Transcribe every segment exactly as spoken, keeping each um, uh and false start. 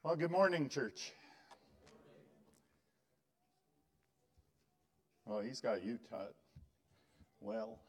Well, good morning, church. Oh, he's got you taught well.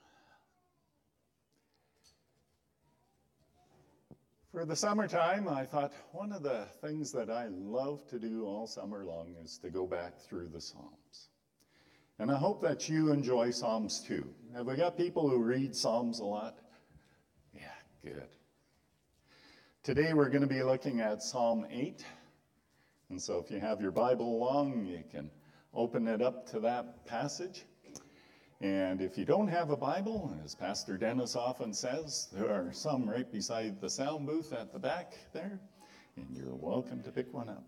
For the summertime, I thought one of the things that I love to do all summer long is to go back through the Psalms. And I hope that you enjoy Psalms too. Have we got people who read Psalms a lot? Yeah, good. Today we're going to be looking at Psalm eight. And so if you have your Bible along, you can open it up to that passage. And if you don't have a Bible, as Pastor Dennis often says, there are some right beside the sound booth at the back there, and you're welcome to pick one up.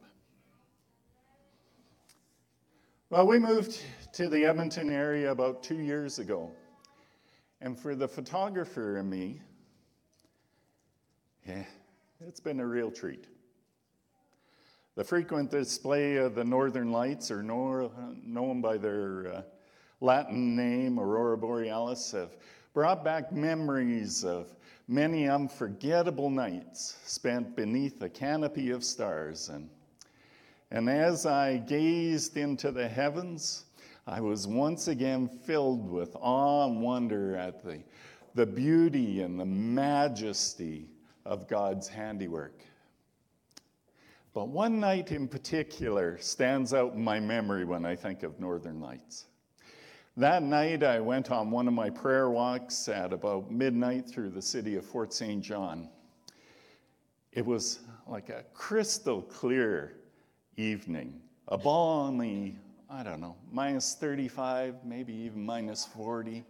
Well, we moved to the Edmonton area about two years ago. And for the photographer and me, yeah, it's been a real treat. The frequent display of the northern lights, or known by their uh, Latin name, Aurora Borealis, have brought back memories of many unforgettable nights spent beneath a canopy of stars. And, and as I gazed into the heavens, I was once again filled with awe and wonder at the, the beauty and the majesty of God's handiwork. But one night in particular stands out in my memory when I think of Northern Lights. That night I went on one of my prayer walks at about midnight through the city of Fort Saint John. It was like a crystal clear evening, a balmy, I don't know, minus thirty-five, maybe even minus forty.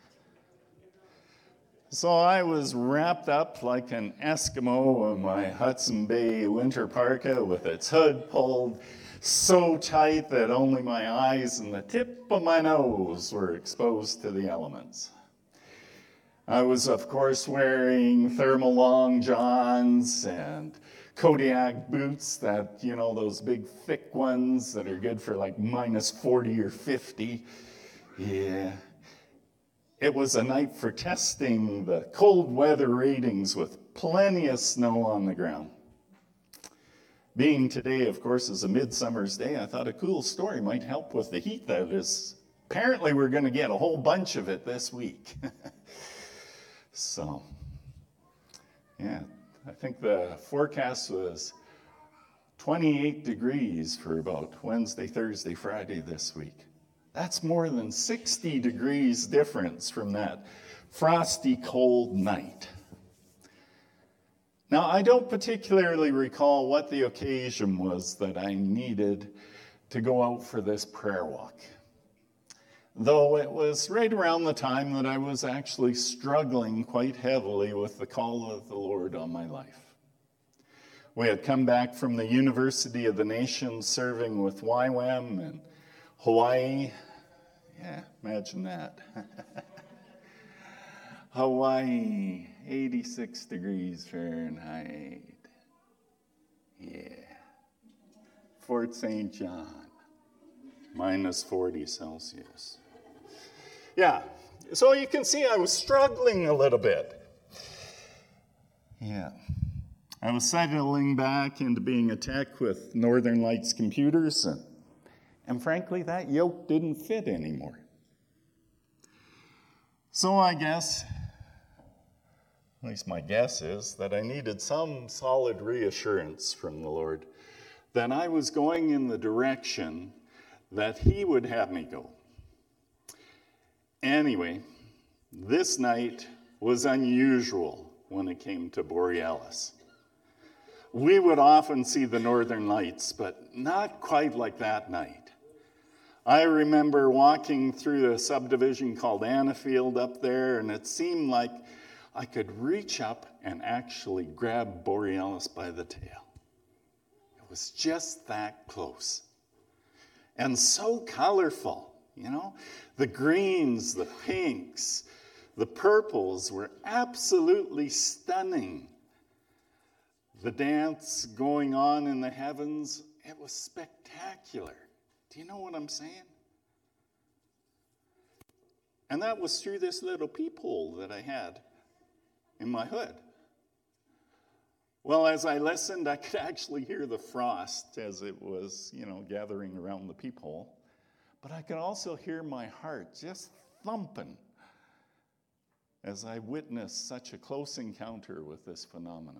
So I was wrapped up like an Eskimo in my Hudson Bay winter parka with its hood pulled so tight that only my eyes and the tip of my nose were exposed to the elements. I was, of course, wearing thermal long johns and Kodiak boots that, you know, those big thick ones that are good for like minus forty or fifty. Yeah. It was a night for testing the cold weather ratings with plenty of snow on the ground. Being today, of course, is a midsummer's day, I thought a cool story might help with the heat that is. Apparently, we're going to get a whole bunch of it this week. So, yeah, I think the forecast was twenty-eight degrees for about Wednesday, Thursday, Friday this week. That's more than sixty degrees difference from that frosty, cold night. Now, I don't particularly recall what the occasion was that I needed to go out for this prayer walk, though it was right around the time that I was actually struggling quite heavily with the call of the Lord on my life. We had come back from the University of the Nations serving with Y WAM and Hawaii. Yeah, imagine that. Hawaii, eighty-six degrees Fahrenheit. Yeah. Fort Saint John, minus forty Celsius. Yeah, so you can see I was struggling a little bit. Yeah. I was settling back into being a tech with Northern Lights computers, and And frankly, that yoke didn't fit anymore. So I guess, at least my guess is, that I needed some solid reassurance from the Lord that I was going in the direction that He would have me go. Anyway, this night was unusual when it came to Borealis. We would often see the Northern Lights, but not quite like that night. I remember walking through a subdivision called Annafield up there, and it seemed like I could reach up and actually grab Borealis by the tail. It was just that close. And so colorful, you know? The greens, the pinks, the purples were absolutely stunning. The dance going on in the heavens, it was spectacular. Do you know what I'm saying? And that was through this little peephole that I had in my hood. Well, as I listened, I could actually hear the frost as it was, you know, gathering around the peephole. But I could also hear my heart just thumping as I witnessed such a close encounter with this phenomenon.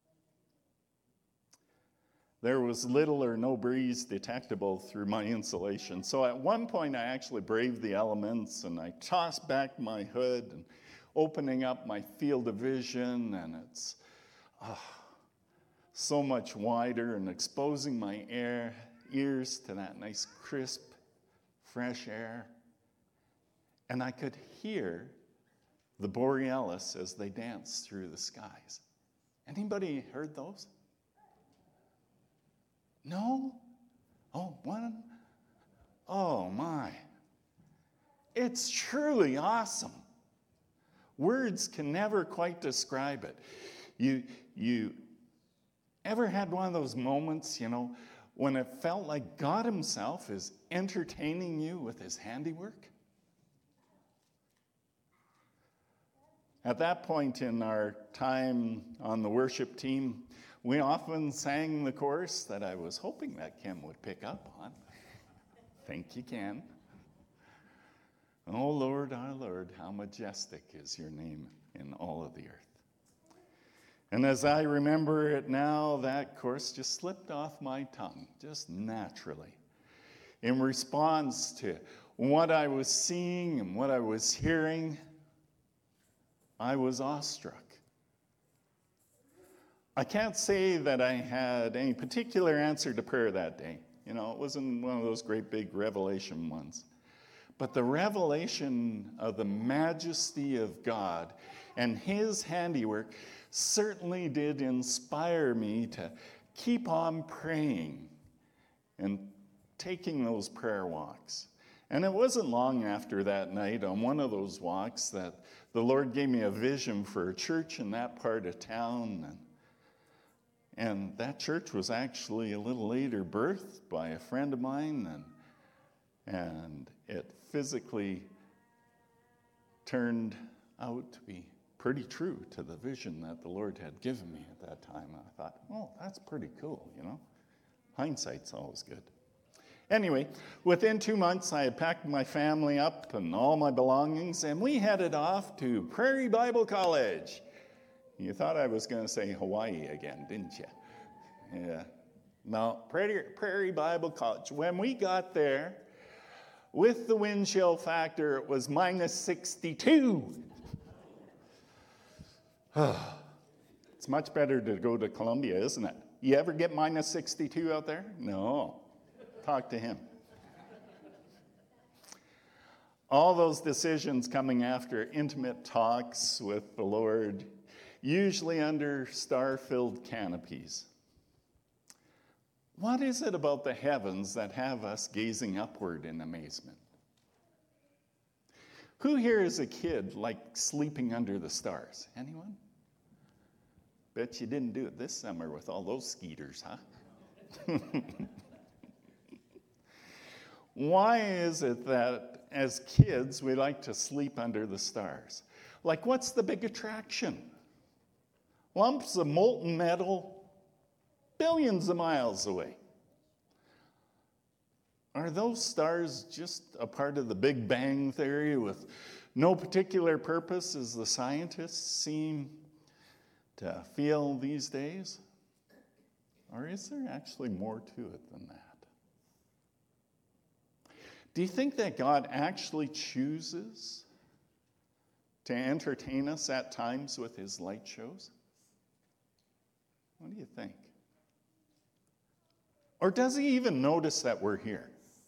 There was little or no breeze detectable through my insulation. So at one point, I actually braved the elements, and I tossed back my hood, and opening up my field of vision, and it's oh, so much wider, and exposing my air, ears to that nice, crisp, fresh air. And I could hear the borealis as they danced through the skies. Anybody heard those? No? Oh, one? Oh, my. It's truly awesome. Words can never quite describe it. You, you ever had one of those moments, you know, when it felt like God himself is entertaining you with his handiwork? At that point in our time on the worship team, we often sang the chorus that I was hoping that Kim would pick up on. Think you can. Oh, Lord, our Lord, how majestic is your name in all of the earth. And as I remember it now, that chorus just slipped off my tongue, just naturally, in response to what I was seeing and what I was hearing. I was awestruck. I can't say that I had any particular answer to prayer that day. You know, it wasn't one of those great big revelation ones. But the revelation of the majesty of God and his handiwork certainly did inspire me to keep on praying and taking those prayer walks. And it wasn't long after that night on one of those walks that the Lord gave me a vision for a church in that part of town. And And that church was actually a little later birthed by a friend of mine, and, and it physically turned out to be pretty true to the vision that the Lord had given me at that time. And I thought, oh, that's pretty cool, you know. Hindsight's always good. Anyway, within two months, I had packed my family up and all my belongings, and we headed off to Prairie Bible College. You thought I was going to say Hawaii again, didn't you? Yeah. No, Prairie, Prairie Bible College. When we got there, with the wind chill factor, it was minus sixty-two. It's much better to go to Columbia, isn't it? You ever get minus sixty-two out there? No. Talk to him. All those decisions coming after intimate talks with the Lord, usually under star-filled canopies. What is it about the heavens that have us gazing upward in amazement? Who here as a kid liked sleeping under the stars? Anyone? Bet you didn't do it this summer with all those skeeters, huh? Why is it that as kids we like to sleep under the stars? Like, what's the big attraction? Lumps of molten metal billions of miles away. Are those stars just a part of the Big Bang Theory with no particular purpose, as the scientists seem to feel these days? Or is there actually more to it than that? Do you think that God actually chooses to entertain us at times with his light shows? What do you think? Or does he even notice that we're here?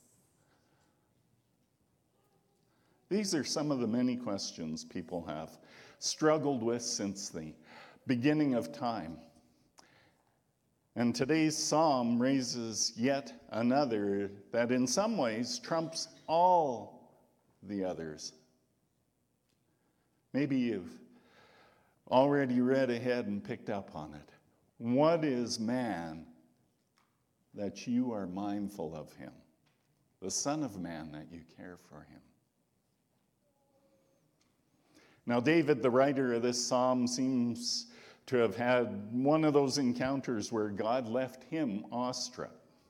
These are some of the many questions people have struggled with since the beginning of time. And today's psalm raises yet another that in some ways trumps all the others. Maybe you've already read ahead and picked up on it. What is man that you are mindful of him? The Son of Man that you care for him. Now, David, the writer of this psalm, seems to have had one of those encounters where God left him awestruck.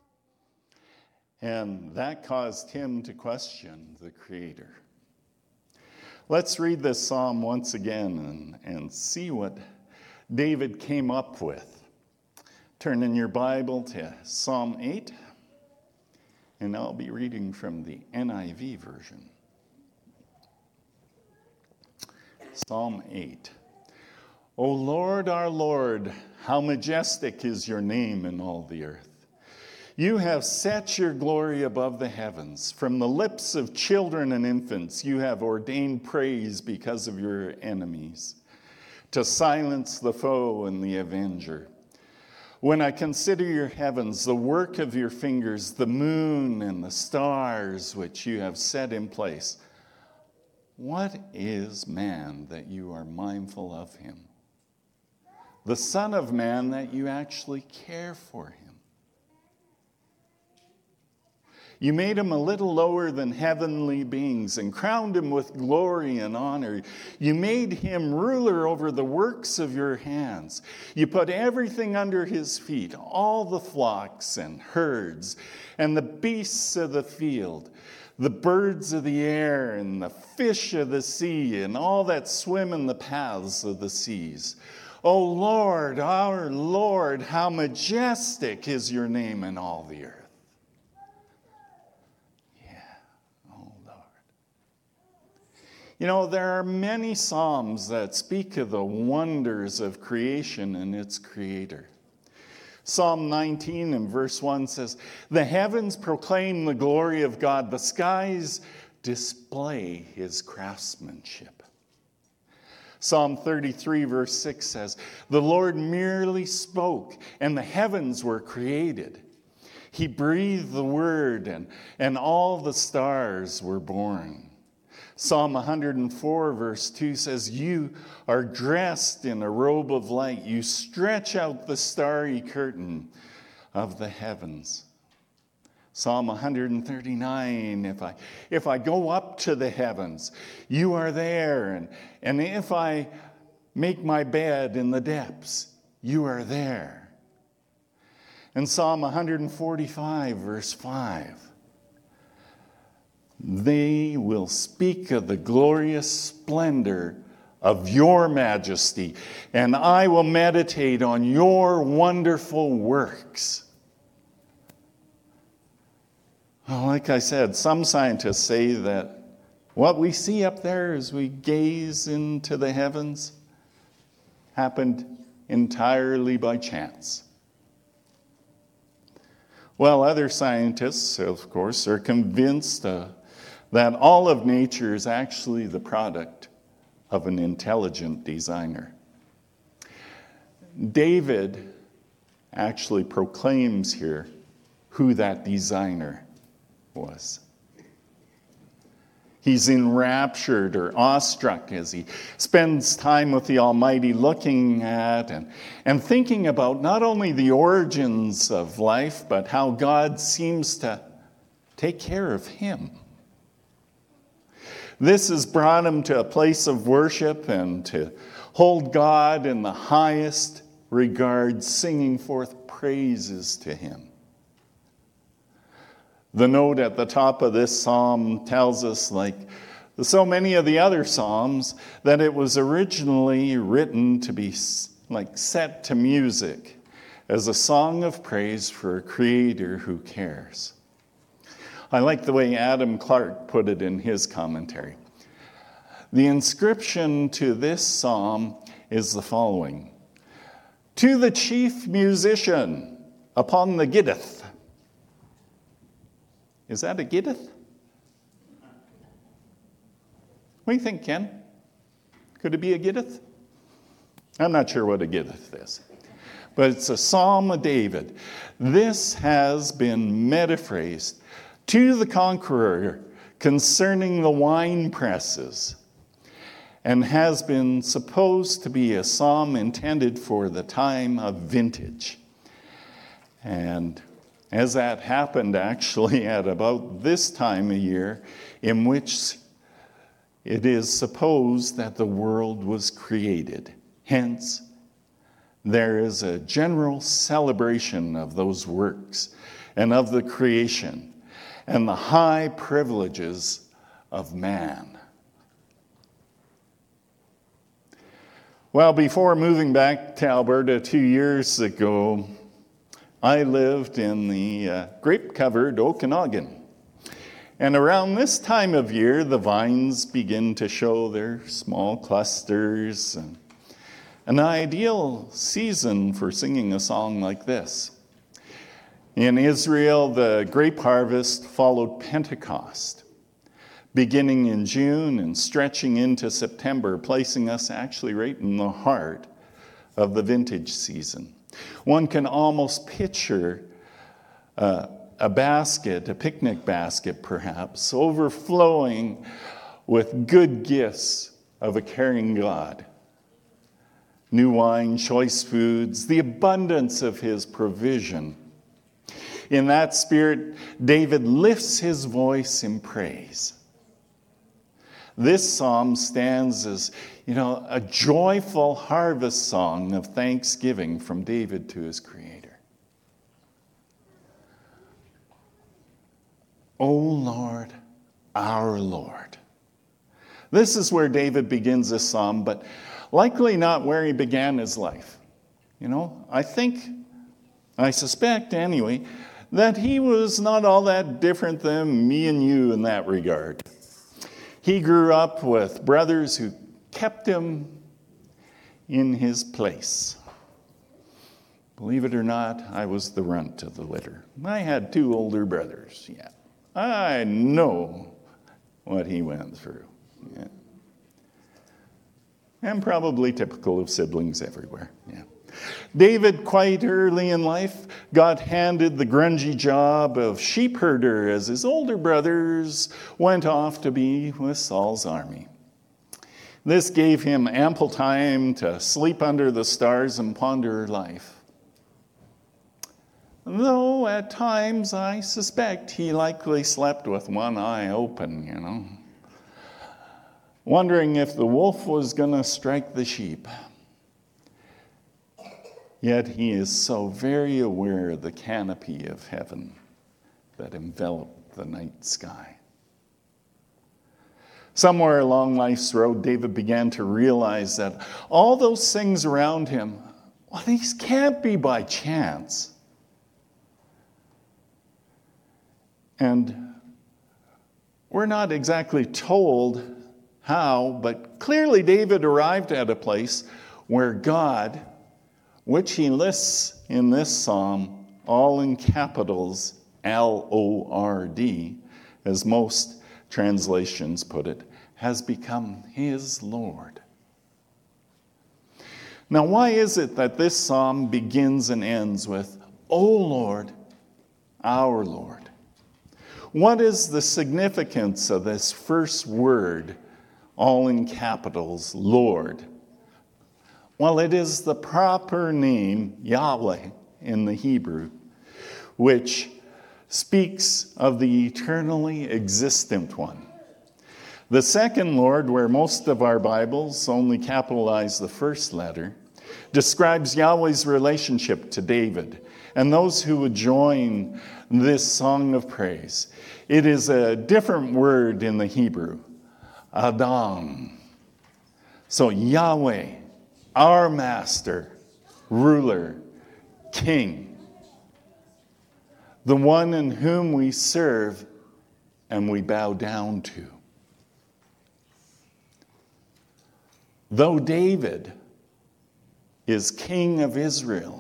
And that caused him to question the Creator. Let's read this psalm once again and, and see what David came up with. Turn in your Bible to Psalm eight, and I'll be reading from the N I V version. Psalm eight. O Lord, our Lord, how majestic is your name in all the earth. You have set your glory above the heavens. From the lips of children and infants, you have ordained praise because of your enemies, to silence the foe and the avenger. When I consider your heavens, the work of your fingers, the moon and the stars which you have set in place, what is man that you are mindful of him? The Son of Man that you actually care for him. You made him a little lower than heavenly beings and crowned him with glory and honor. You made him ruler over the works of your hands. You put everything under his feet, all the flocks and herds and the beasts of the field, the birds of the air and the fish of the sea and all that swim in the paths of the seas. O Lord, our Lord, how majestic is your name in all the earth. You know, there are many psalms that speak of the wonders of creation and its creator. Psalm nineteen and verse one says, the heavens proclaim the glory of God. The skies display his craftsmanship. Psalm thirty-three verse six says, the Lord merely spoke and the heavens were created. He breathed the word and, and all the stars were born. Psalm one hundred four verse two says, you are dressed in a robe of light. You stretch out the starry curtain of the heavens. Psalm one hundred thirty-nine, if I, if I go up to the heavens, you are there. And, and if I make my bed in the depths, you are there. And Psalm one hundred forty-five verse five, they will speak of the glorious splendor of your majesty, and I will meditate on your wonderful works. Well, like I said, some scientists say that what we see up there as we gaze into the heavens happened entirely by chance. Well, other scientists, of course, are convinced uh, that all of nature is actually the product of an intelligent designer. David actually proclaims here who that designer was. He's enraptured or awestruck as he spends time with the Almighty, looking at and, and thinking about not only the origins of life, but how God seems to take care of him. This has brought him to a place of worship and to hold God in the highest regard, singing forth praises to him. The note at the top of this psalm tells us, like so many of the other psalms, that it was originally written to be like set to music as a song of praise for a creator who cares. I like the way Adam Clark put it in his commentary. The inscription to this psalm is the following: to the chief musician upon the Gittith. Is that a Gittith? What do you think, Ken? Could it be a Gittith? I'm not sure what a Gittith is, but it's a Psalm of David. This has been metaphrased to the conqueror concerning the wine presses, and has been supposed to be a psalm intended for the time of vintage. And as that happened actually at about this time of year, in which it is supposed that the world was created. Hence, there is a general celebration of those works and of the creation and the high privileges of man. Well, before moving back to Alberta two years ago, I lived in the uh, grape-covered Okanagan. And around this time of year, the vines begin to show their small clusters. And an ideal season for singing a song like this. In Israel, the grape harvest followed Pentecost, beginning in June and stretching into September, placing us actually right in the heart of the vintage season. One can almost picture uh, a basket, a picnic basket perhaps, overflowing with good gifts of a caring God. New wine, choice foods, the abundance of his provision. In that spirit, David lifts his voice in praise. This psalm stands as, you know, a joyful harvest song of thanksgiving from David to his Creator. O Lord, our Lord. This is where David begins this psalm, but likely not where he began his life. You know, I think, I suspect anyway, that he was not all that different than me and you in that regard. He grew up with brothers who kept him in his place. Believe it or not, I was the runt of the litter. I had two older brothers, yeah. I know what he went through. Yeah. And probably typical of siblings everywhere. Yeah. David, quite early in life, got handed the grungy job of sheep herder as his older brothers went off to be with Saul's army. This gave him ample time to sleep under the stars and ponder life. Though at times I suspect he likely slept with one eye open, you know, wondering if the wolf was going to strike the sheep. Yet he is so very aware of the canopy of heaven that enveloped the night sky. Somewhere along life's road, David began to realize that all those things around him, well, these can't be by chance. And we're not exactly told how, but clearly David arrived at a place where God, which he lists in this psalm, all in capitals, L O R D, as most translations put it, has become his Lord. Now, why is it that this psalm begins and ends with, O Lord, our Lord? What is the significance of this first word, all in capitals, Lord? Well, it is the proper name, Yahweh, in the Hebrew, which speaks of the eternally existent one. The second Lord, where most of our Bibles only capitalize the first letter, describes Yahweh's relationship to David and those who would join this song of praise. It is a different word in the Hebrew, Adam. So Yahweh, our master, ruler, king, the one in whom we serve and we bow down to. Though David is king of Israel,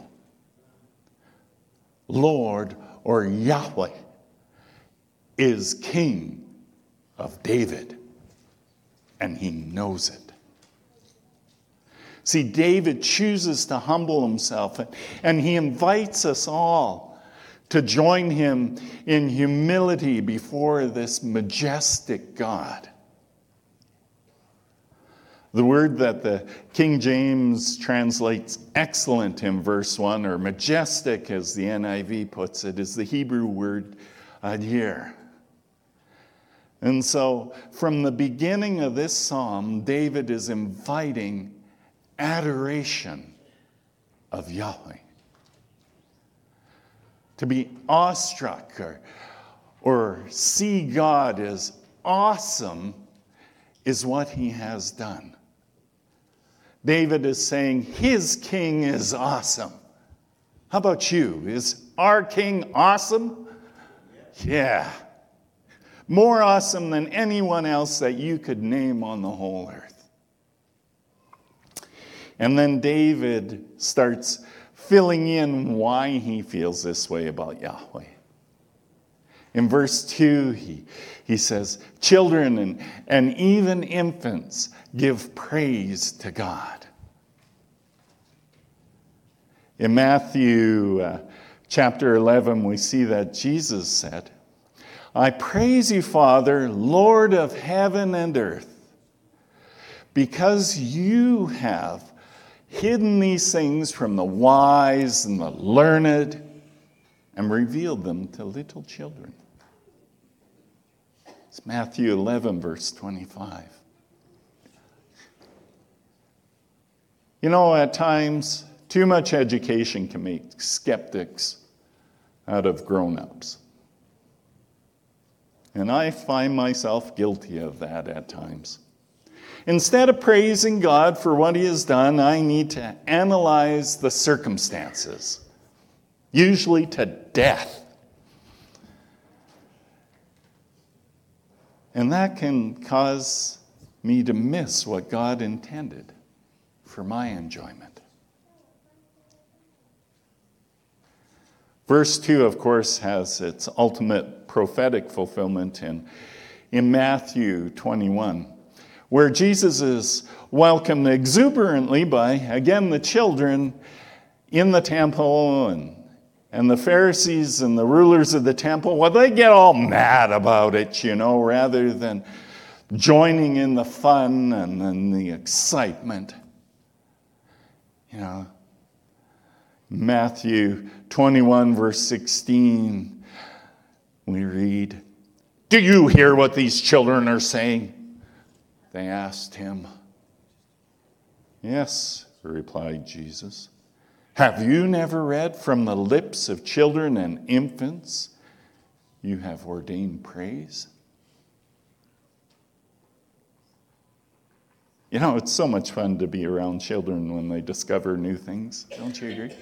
Lord or Yahweh is king of David, and he knows it. See, David chooses to humble himself, and he invites us all to join him in humility before this majestic God. The word that the King James translates excellent in verse one, or majestic as the N I V puts it, is the Hebrew word adir. And so from the beginning of this psalm, David is inviting adoration of Yahweh. To be awestruck or, or see God as awesome is what he has done. David is saying his king is awesome. How about you? Is our king awesome? Yeah. More awesome than anyone else that you could name on the whole earth. And then David starts filling in why he feels this way about Yahweh. In verse two, he, he says, children and, and even infants give praise to God. In Matthew uh, chapter eleven, we see that Jesus said, I praise you, Father, Lord of heaven and earth, because you have hidden these things from the wise and the learned and revealed them to little children. It's Matthew eleven, verse twenty-five. You know, at times, too much education can make skeptics out of grown-ups. And I find myself guilty of that at times. Instead of praising God for what he has done, I need to analyze the circumstances, usually to death. And that can cause me to miss what God intended for my enjoyment. Verse two, of course, has its ultimate prophetic fulfillment in, in Matthew twenty-one, where Jesus is welcomed exuberantly by, again, the children in the temple, and, and the Pharisees and the rulers of the temple. Well, they get all mad about it, you know, rather than joining in the fun and, and the excitement. You know, Matthew twenty-one, verse sixteen, we read, do you hear what these children are saying? They asked him. Yes, replied Jesus. Have you never read from the lips of children and infants, you have ordained praise? You know, it's so much fun to be around children when they discover new things. Don't you agree?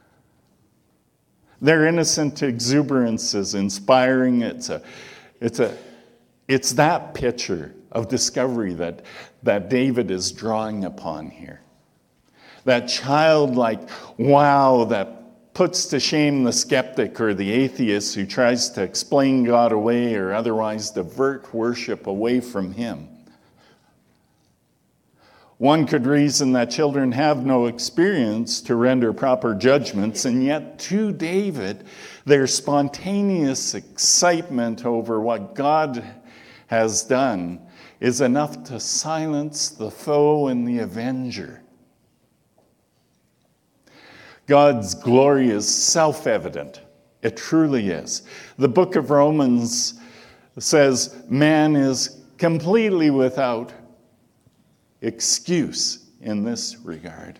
Their innocent exuberance is inspiring. It's a, it's a, it's that picture of discovery that, that David is drawing upon here. That childlike wow that puts to shame the skeptic or the atheist who tries to explain God away or otherwise divert worship away from him. One could reason that children have no experience to render proper judgments, and yet to David, their spontaneous excitement over what God has done is enough to silence the foe and the avenger. God's glory is self-evident. It truly is. The book of Romans says man is completely without excuse in this regard.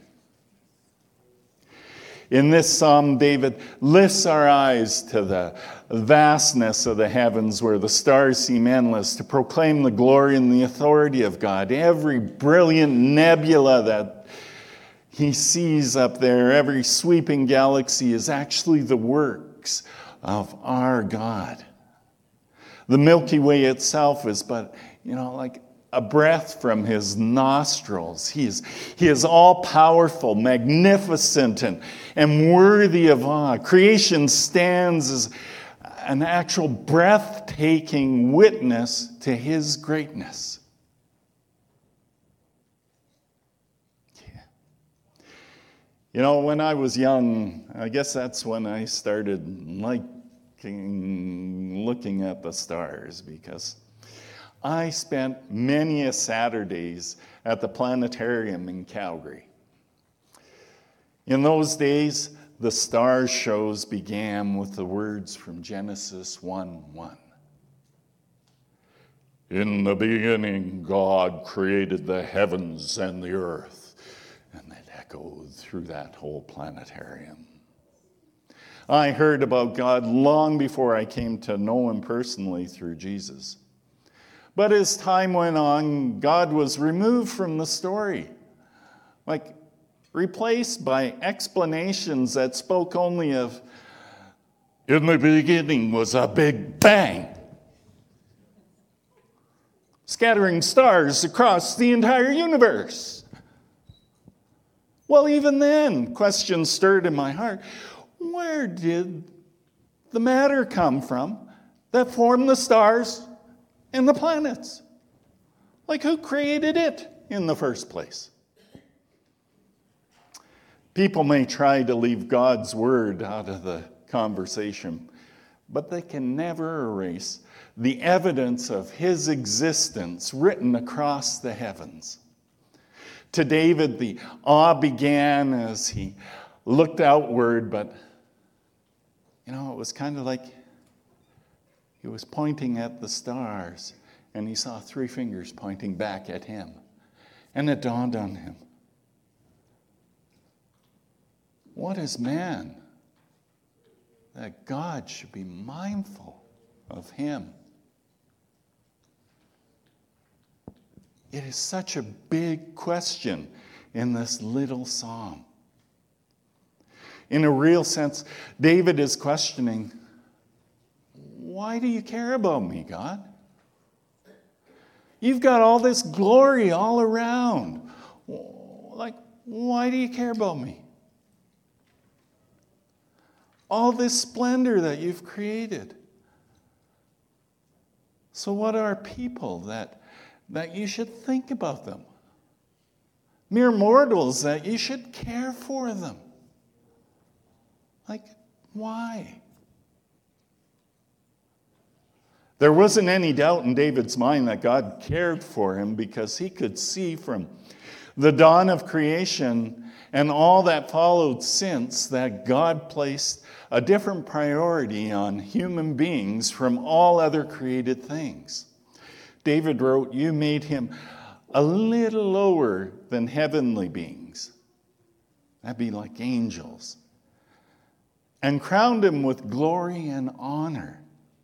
In this psalm, David lifts our eyes to the vastness of the heavens where the stars seem endless to proclaim the glory and the authority of God. Every brilliant nebula that he sees up there, every sweeping galaxy is actually the works of our God. The Milky Way itself is but, you know, like a breath from his nostrils. He is, he is all-powerful, magnificent, and, and worthy of awe. Creation stands as an actual breathtaking witness to his greatness. Yeah. You know, when I was young, I guess that's when I started liking looking at the stars, because I spent many a Saturdays at the planetarium in Calgary. In those days, the star shows began with the words from Genesis one one. In the beginning, God created the heavens and the earth. And it echoed through that whole planetarium. I heard about God long before I came to know him personally through Jesus. But as time went on, God was removed from the story, like replaced by explanations that spoke only of, in the beginning was a big bang, scattering stars across the entire universe. Well, even then, questions stirred in my heart. Where did the matter come from that formed the stars and the planets? Like, who created it in the first place? People may try to leave God's word out of the conversation, but they can never erase the evidence of his existence written across the heavens. To David, the awe began as he looked outward, but, you know, it was kind of like he was pointing at the stars, and he saw three fingers pointing back at him. And it dawned on him, what is man that God should be mindful of him? It is such a big question in this little psalm. In a real sense, David is questioning, why do you care about me, God? You've got all this glory all around. Like, why do you care about me? All this splendor that you've created. So what are people that, that you should think about them? Mere mortals that you should care for them. Like, why? There wasn't any doubt in David's mind that God cared for him because he could see from the dawn of creation and all that followed since that God placed a different priority on human beings from all other created things. David wrote, you made him a little lower than heavenly beings. That'd be like angels. And crowned him with glory and honor.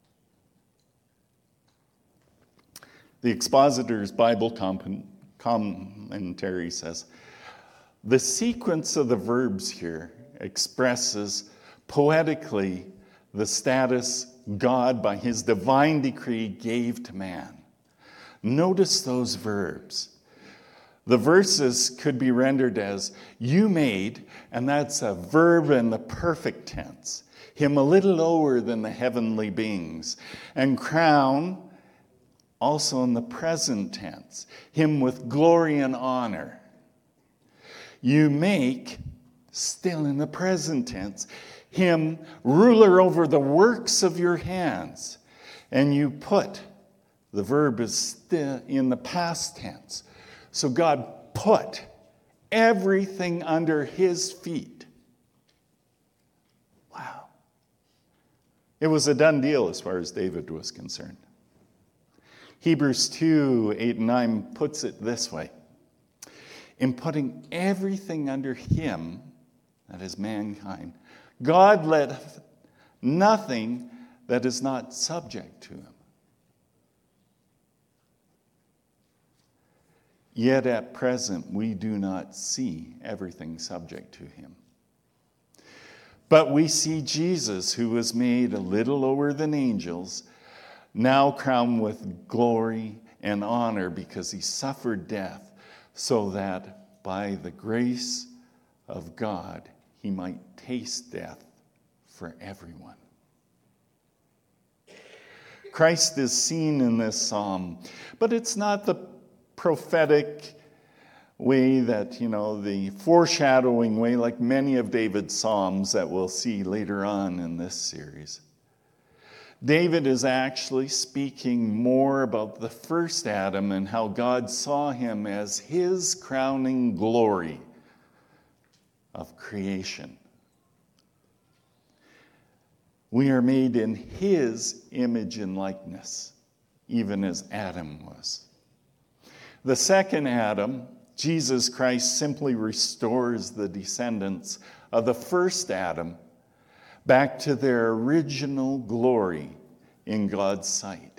The Expositor's Bible commentary says, the sequence of the verbs here expresses poetically the status God, by his divine decree, gave to man. Notice those verbs. The verses could be rendered as, you made, and that's a verb in the perfect tense, him a little lower than the heavenly beings. And crown, also in the present tense, him with glory and honor. You make, still in the present tense, him ruler over the works of your hands. And you put, the verb is still in the past tense. So God put everything under his feet. Wow. It was a done deal as far as David was concerned. Hebrews two, eight and nine puts it this way. In putting everything under him, that is mankind, God let nothing that is not subject to him. Yet at present we do not see everything subject to him. But we see Jesus, who was made a little lower than angels, now crowned with glory and honor because he suffered death, so that by the grace of God he might taste death for everyone. Christ is seen in this psalm, but it's not the prophetic way that, you know, the foreshadowing way like many of David's psalms that we'll see later on in this series. David is actually speaking more about the first Adam and how God saw him as his crowning glory of creation. We are made in his image and likeness, even as Adam was. The second Adam Jesus Christ simply restores the descendants of the first Adam back to their original glory in God's sight.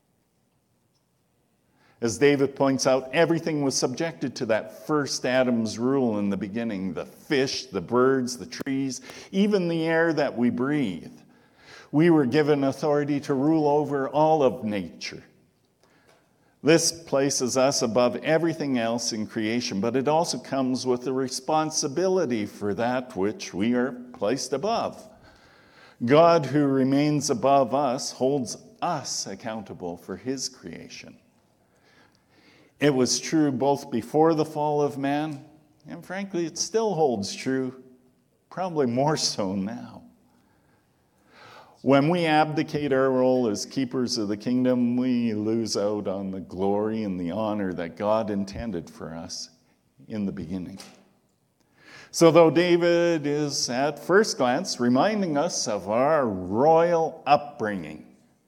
As David points out, everything was subjected to that first Adam's rule in the beginning. The fish, the birds, the trees, even the air that we breathe. We were given authority to rule over all of nature. This places us above everything else in creation, but it also comes with the responsibility for that which we are placed above. God, who remains above us, holds us accountable for his creation. It was true both before the fall of man, and frankly, it still holds true, probably more so now. When we abdicate our role as keepers of the kingdom, we lose out on the glory and the honor that God intended for us in the beginning. So though David is, at first glance, reminding us of our royal upbringing,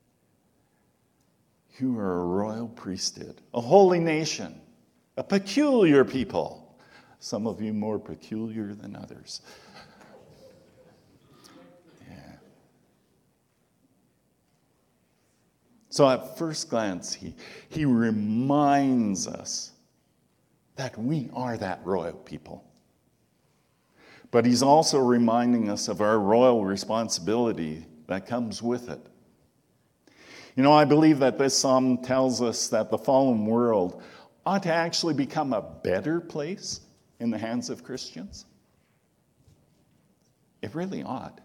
you are a royal priesthood, a holy nation, a peculiar people, some of you more peculiar than others. So at first glance, he, he reminds us that we are that royal people. But he's also reminding us of our royal responsibility that comes with it. You know, I believe that this psalm tells us that the fallen world ought to actually become a better place in the hands of Christians. It really ought.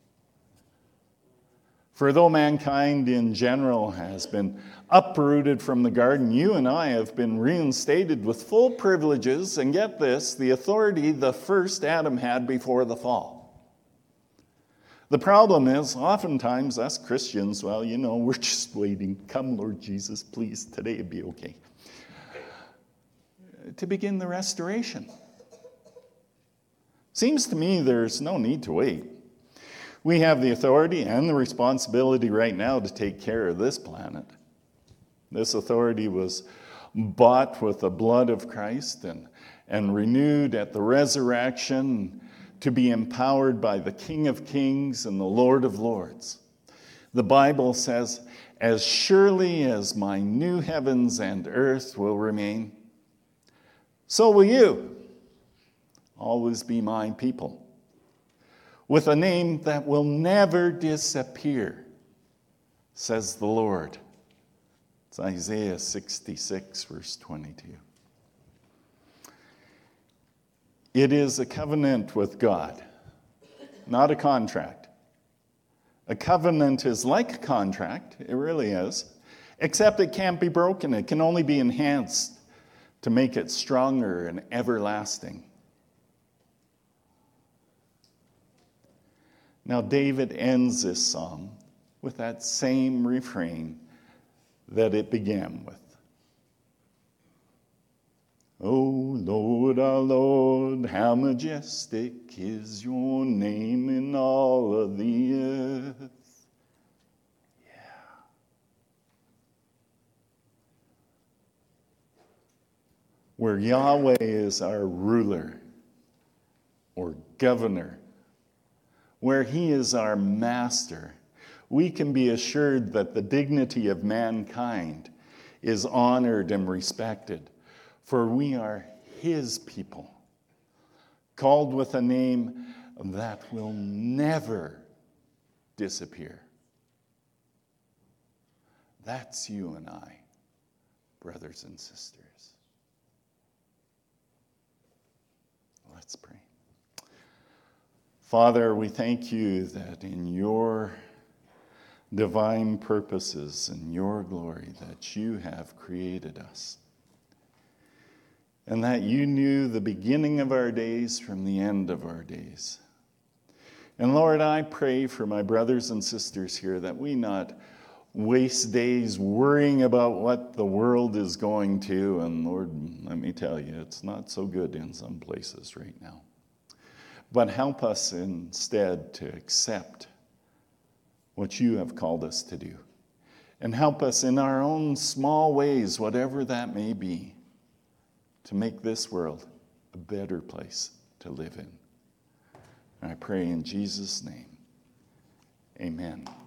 For though mankind in general has been uprooted from the garden, you and I have been reinstated with full privileges, and get this, the authority the first Adam had before the fall. The problem is, oftentimes, us Christians, well, you know, we're just waiting. Come, Lord Jesus, please, today it'd be okay. To begin the restoration. Seems to me there's no need to wait. We have the authority and the responsibility right now to take care of this planet. This authority was bought with the blood of Christ and, and renewed at the resurrection to be empowered by the King of Kings and the Lord of Lords. The Bible says, as surely as my new heavens and earth will remain, so will you always be my people, with a name that will never disappear, says the Lord. It's Isaiah sixty-six, verse twenty-two. It is a covenant with God, not a contract. A covenant is like a contract, it really is, except it can't be broken. It can only be enhanced to make it stronger and everlasting. Now, David ends this psalm with that same refrain that it began with. Oh, Lord, our Lord, how majestic is your name in all of the earth. Yeah. Where Yahweh is our ruler or governor, where he is our master, we can be assured that the dignity of mankind is honored and respected, for we are his people, called with a name that will never disappear. That's you and I, brothers and sisters. Let's pray. Father, we thank you that in your divine purposes and your glory that you have created us, and that you knew the beginning of our days from the end of our days. And Lord, I pray for my brothers and sisters here that we not waste days worrying about what the world is going to. And Lord, let me tell you, it's not so good in some places right now. But help us instead to accept what you have called us to do. And help us in our own small ways, whatever that may be, to make this world a better place to live in. And I pray in Jesus' name, amen.